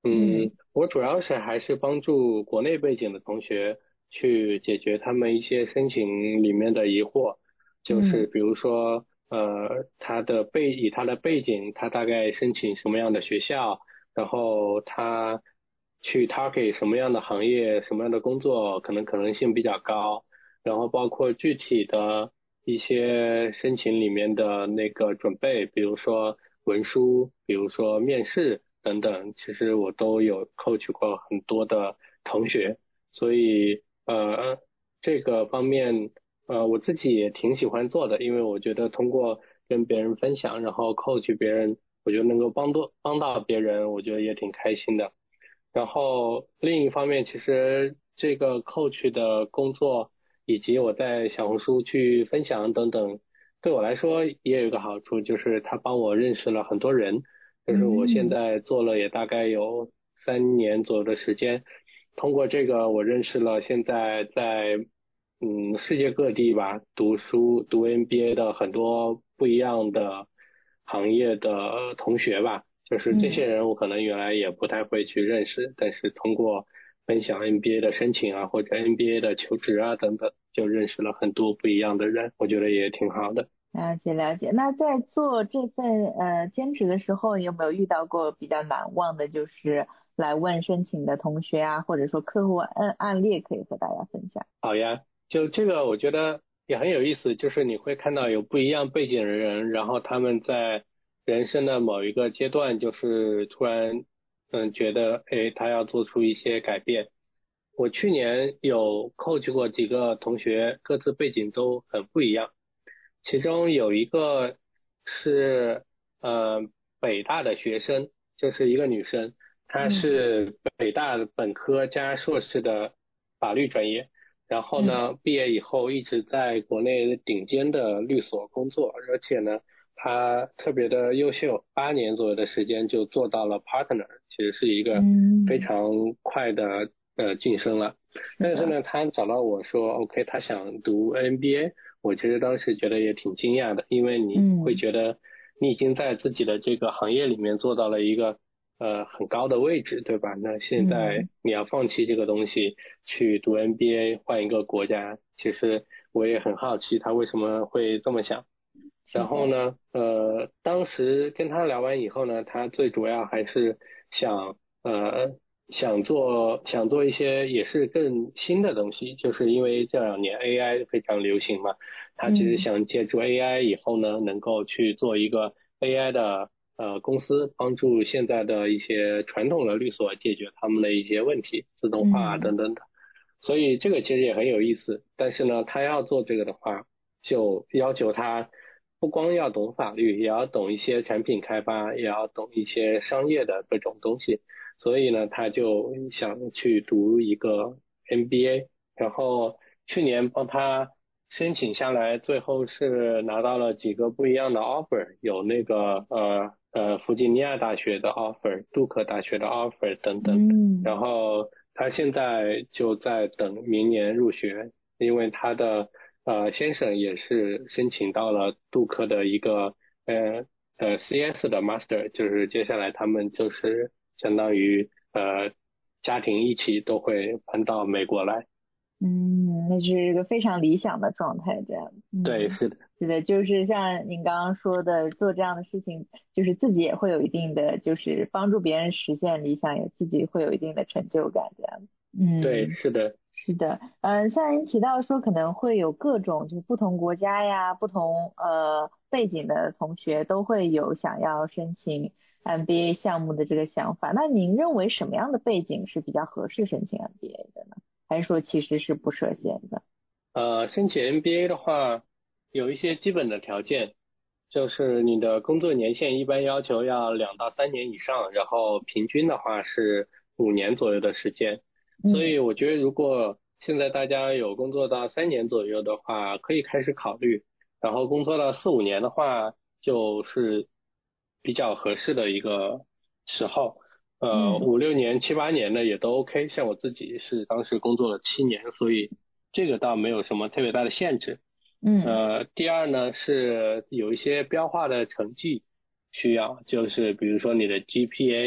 嗯，我主要是还是帮助国内背景的同学去解决他们一些申请里面的疑惑，就是比如说呃他的背以他的背景，他大概申请什么样的学校，然后他去 target 什么样的行业，什么样的工作可能可能性比较高，然后包括具体的一些申请里面的那个准备，比如说文书，比如说面试等等，其实我都有 coach 过很多的同学，所以呃这个方面呃我自己也挺喜欢做的，因为我觉得通过跟别人分享，然后 coach 别人，我觉得能够帮到帮到别人，我觉得也挺开心的。然后另一方面，其实这个 coach 的工作以及我在小红书去分享等等，对我来说也有一个好处，就是他帮我认识了很多人，就是我现在做了也大概有三年左右的时间，通过这个我认识了现在在嗯世界各地吧读书读 M B A 的很多不一样的行业的同学吧。就是这些人我可能原来也不太会去认识，但是通过分享 M B A 的申请啊，或者 M B A 的求职啊等等，就认识了很多不一样的人，我觉得也挺好的。 了解了解。那在做这份呃兼职的时候，你有没有遇到过比较难忘的，就是来问申请的同学啊，或者说客户案案例可以和大家分享？ 好呀，就这个我觉得也很有意思，就是你会看到有不一样背景的人，然后他们在人生的某一个阶段，就是突然嗯觉得诶他要做出一些改变。我去年有 coach 过几个同学，各自背景都很不一样，其中有一个是呃北大的学生，就是一个女生，她是北大本科加硕士的法律专业，然后呢毕业以后一直在国内顶尖的律所工作，而且呢他特别的优秀，八年左右的时间就做到了 partner， 其实是一个非常快的呃晋升了。但是呢，他找到我说 ，OK， 他想读 M B A， 我其实当时觉得也挺惊讶的，因为你会觉得你已经在自己的这个行业里面做到了一个呃很高的位置，对吧？那现在你要放弃这个东西去读 M B A， 换一个国家，其实我也很好奇他为什么会这么想。然后呢，呃，当时跟他聊完以后呢，他最主要还是想，呃，想做想做一些也是更新的东西，就是因为这两年 A I 非常流行嘛，他其实想借助 A I 以后呢，能够去做一个 A I 的呃公司，帮助现在的一些传统的律所解决他们的一些问题，自动化等等的。所以这个其实也很有意思，但是呢，他要做这个的话，就要求他不光要懂法律，也要懂一些产品开发，也要懂一些商业的各种东西。所以呢，他就想去读一个 M B A， 然后去年帮他申请下来，最后是拿到了几个不一样的 offer， 有那个呃呃弗吉尼亚大学的 offer， 杜克大学的 offer 等等。嗯、然后他现在就在等明年入学，因为他的呃先生也是申请到了杜克的一个呃呃 C S 的 master， 就是接下来他们就是相当于呃家庭一起都会搬到美国来。 嗯，那是一个非常理想的状态，这样。嗯、 对，是的， 是的，就是像您刚刚说的，做这样的事情，就是自己也会有一定的，就是帮助别人实现理想，也自己会有一定的成就感，这样。嗯， 对，是的。 是的，嗯、呃，像您提到说可能会有各种就是不同国家呀、不同呃背景的同学都会有想要申请 M B A 项目的这个想法。那您认为什么样的背景是比较合适申请 M B A 的呢？还是说其实是不设限的？ 呃，申请 M B A 的话，有一些基本的条件，就是你的工作年限一般要求要两到三年以上，然后平均的话是五年左右的时间。所以我觉得如果现在大家有工作到三年左右的话，可以开始考虑，然后工作到四五年的话，就是比较合适的一个时候。呃，五六年、七八年的也都 OK。像我自己是当时工作了七年，所以这个倒没有什么特别大的限制。嗯。呃，第二呢是有一些标化的成绩需要，就是比如说你的 G P A，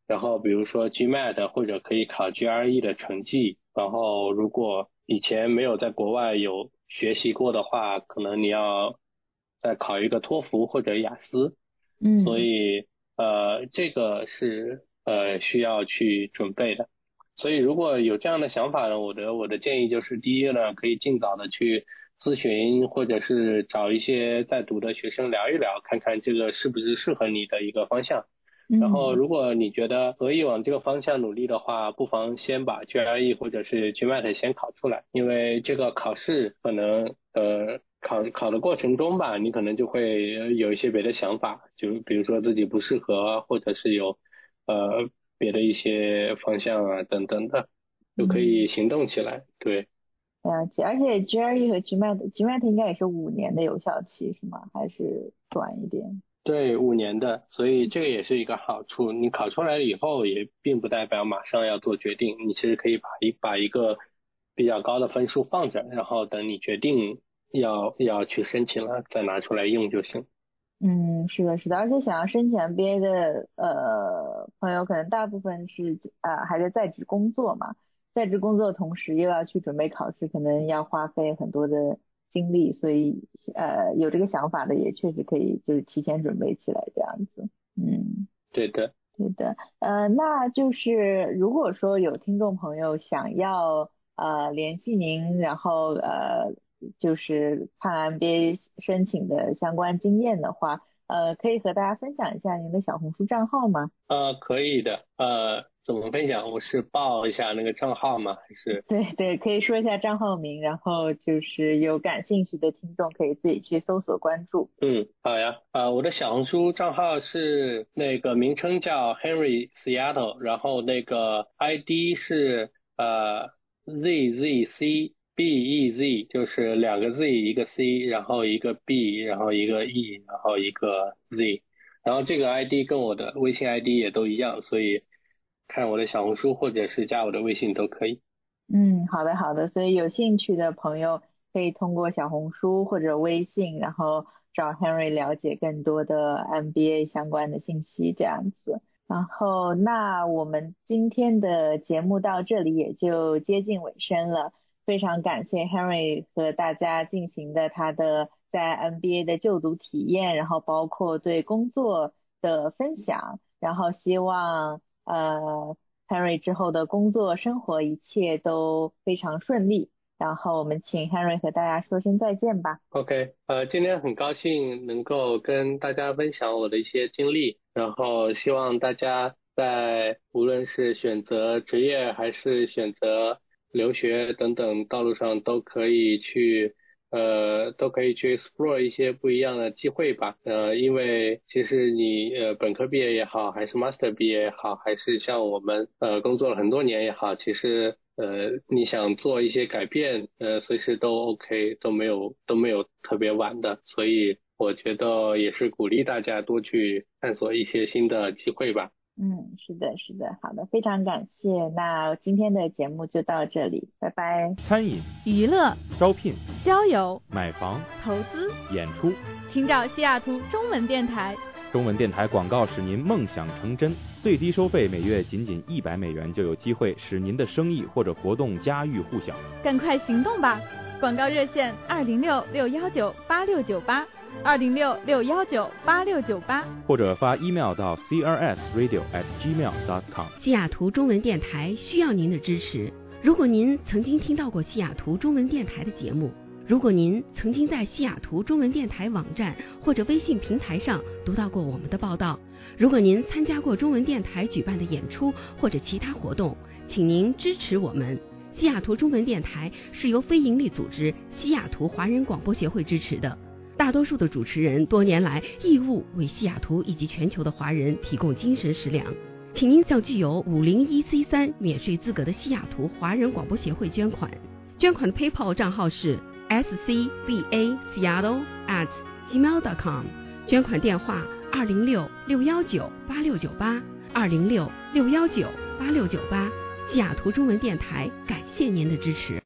然后比如说 G M A T 或者可以考 G R E 的成绩，然后如果以前没有在国外有学习过的话，可能你要再考一个托福或者雅思。 嗯， 所以呃这个是呃需要去准备的。所以如果有这样的想法呢，我的我的建议就是第一个呢，可以尽早的去咨询或者是找一些在读的学生聊一聊，看看这个是不是适合你的一个方向。然后如果你觉得可以往这个方向努力的话，不妨先把 G R E 或者是 G M A T 先考出来，因为这个考试可能呃考考的过程中吧，你可能就会有一些别的想法，就比如说自己不适合，或者是有呃别的一些方向啊等等的，就可以行动起来。对， 了解。而且 G R E 和 G M A T，G M A T 应该也是五年的有效期是吗？还是短一点？ 对，五年的，所以这个也是一个好处。你考出来了以后，也并不代表马上要做决定，你其实可以把一把一个比较高的分数放着，然后等你决定要要去申请了，再拿出来用就行。 嗯，是的，是的。而且想要申请 M B A 的呃朋友，可能大部分是呃还在在职工作嘛，在职工作的同时又要去准备考试，可能要花费很多的精力，所以呃有这个想法的也确实可以就是提前准备起来这样子。嗯， 对的， 对的。呃，那就是如果说有听众朋友想要呃联系您，然后呃就是看 M B A 申请的相关经验的话，呃可以和大家分享一下您的小红书账号吗？ 呃，可以的。呃，怎么分享？我是报一下那个账号吗？还是？ 对对，可以说一下账号名，然后就是有感兴趣的听众可以自己去搜索关注。 嗯，好呀。呃，我的小红书账号是那个名称叫 Henry Seattle， 然后那个 I D 是呃 Z Z C B E Z， 就是两个 Z 一个 C， 然后一个 B， 然后一个 E， 然后一个 Z。然后这个 I D 跟我的微信 I D 也都一样，所以看我的小红书或者是加我的微信都可以。 嗯，好的好的，所以有兴趣的朋友可以通过小红书或者微信，然后找 Henry 了解更多的 M B A 相关的信息这样子。然后那我们今天的节目到这里也就接近尾声了，非常感谢 Henry 和大家进行的他的在 M B A 的就读体验，然后包括对工作的分享，然后希望呃 Henry 之后的工作生活一切都非常顺利，然后我们请 Henry 和大家说声再见吧。 OK， 呃，今天很高兴能够跟大家分享我的一些经历，然后希望大家在无论是选择职业还是选择留学等等道路上都可以去呃，都可以去 explore 一些不一样的机会吧。呃，因为其实你呃本科毕业也好，还是 master 毕业也好，还是像我们呃工作了很多年也好，其实呃你想做一些改变，呃随时都 OK， 都没有都没有特别晚的。所以我觉得也是鼓励大家多去探索一些新的机会吧。 嗯，是的，是的，好的，非常感谢。那今天的节目就到这里，拜拜。 餐饮、 娱乐、 招聘、 交友、 买房、 投资、 演出， 请找西雅图中文电台。 中文电台广告使您梦想成真，最低收费每月仅仅一百美元，就有机会使您的生意或者活动家喻户晓。 赶快行动吧！广告热线二零六六幺九八六九八。二零六六幺九八六九八， 或者发 email 到 c r s radio at gmail dot com。 西雅图中文电台需要您的支持。如果您曾经听到过西雅图中文电台的节目，如果您曾经在西雅图中文电台网站或者微信平台上读到过我们的报道，如果您参加过中文电台举办的演出或者其他活动，请您支持我们。西雅图中文电台是由非营利组织西雅图华人广播协会支持的，大多数的主持人多年来义务为西雅图以及全球的华人提供精神食粮，请您向具有五零一 C 三 免税资格的西雅图华人广播协会捐款。捐款的 PayPal 账号是 s c b a seattle at gmail dot com， 捐款电话二零六六幺九八六九八二零六六幺九八六九八。西雅图中文电台感谢您的支持。